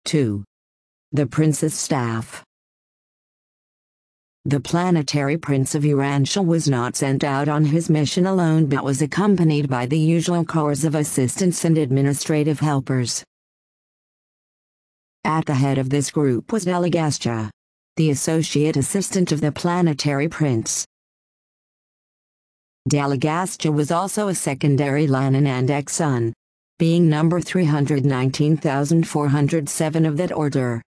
2. The Prince's Staff. The planetary prince of Urantia was not sent out on his mission alone but was accompanied by the usual corps of assistants and administrative helpers. At the head of this group was Delegastia, the associate assistant of the planetary prince. Delegastia was also a secondary Lananandek son, being number 319,407 of that order.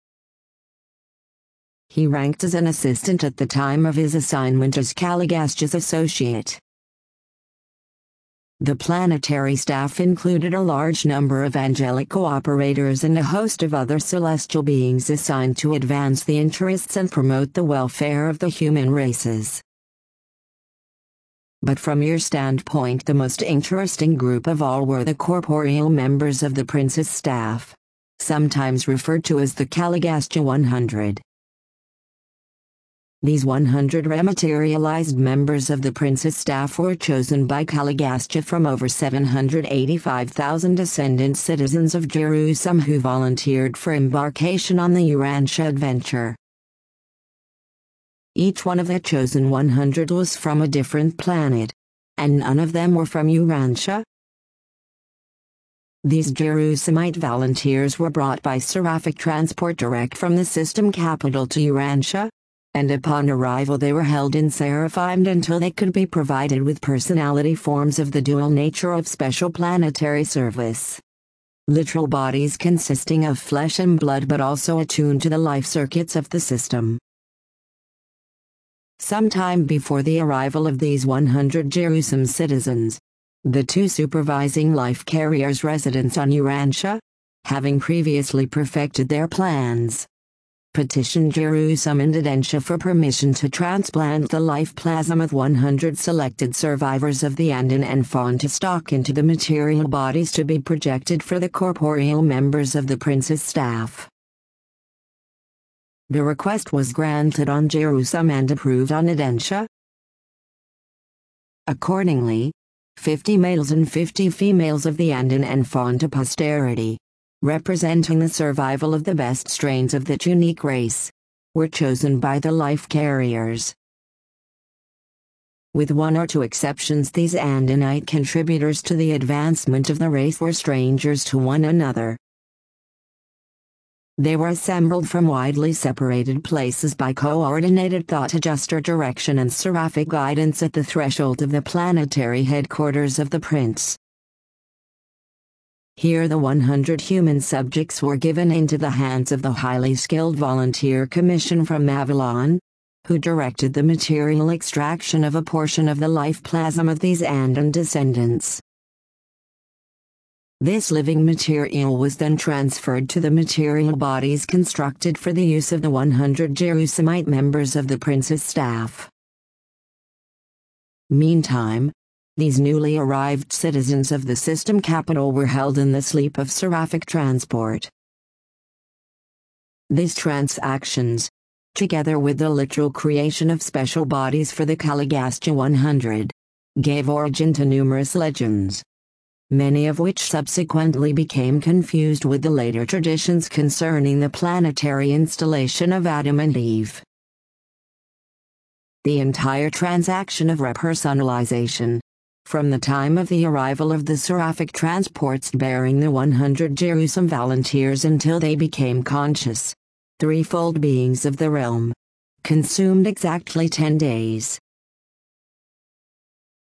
He ranked as an assistant at the time of his assignment as Caligastia's associate. The planetary staff included a large number of angelic cooperators and a host of other celestial beings assigned to advance the interests and promote the welfare of the human races. But from your standpoint, the most interesting group of all were the corporeal members of the Prince's staff, sometimes referred to as the Caligastia 100. These 100 rematerialized members of the Prince's staff were chosen by Caligastia from over 785,000 descendant citizens of Jerusalem who volunteered for embarkation on the Urantia adventure. Each one of the chosen 100 was from a different planet, and none of them were from Urantia. These Jerusalemite volunteers were brought by seraphic transport direct from the system capital to Urantia, and upon arrival they were held in Seraphim until they could be provided with personality forms of the dual nature of special planetary service. Literal bodies consisting of flesh and blood but also attuned to the life circuits of the system. Sometime before the arrival of these 100 Jerusalem citizens, the two supervising life carriers residents on Urantia, having previously perfected their plans, petitioned Jerusalem and Adentia for permission to transplant the life plasma of 100 selected survivors of the Andon and Fawn to stock into the material bodies to be projected for the corporeal members of the Prince's staff. The request was granted on Jerusalem and approved on Adentia. Accordingly, 50 males and 50 females of the Andon and Fawn to posterity, representing the survival of the best strains of that unique race, were chosen by the life carriers. With one or two exceptions, these Andonite contributors to the advancement of the race were strangers to one another. They were assembled from widely separated places by coordinated thought adjuster direction and seraphic guidance at the threshold of the planetary headquarters of the Prince. Here the 100 human subjects were given into the hands of the highly skilled volunteer commission from Avalon, who directed the material extraction of a portion of the life plasma of these Andon descendants. This living material was then transferred to the material bodies constructed for the use of the 100 Jerusalemite members of the Prince's staff. Meantime, these newly arrived citizens of the system capital were held in the sleep of seraphic transport. These transactions, together with the literal creation of special bodies for the Caligastia 100, gave origin to numerous legends, many of which subsequently became confused with the later traditions concerning the planetary installation of Adam and Eve. The entire transaction of repersonalization, from the time of the arrival of the seraphic transports bearing the 100 Jerusalem volunteers until they became conscious, threefold beings of the realm, consumed exactly 10 days.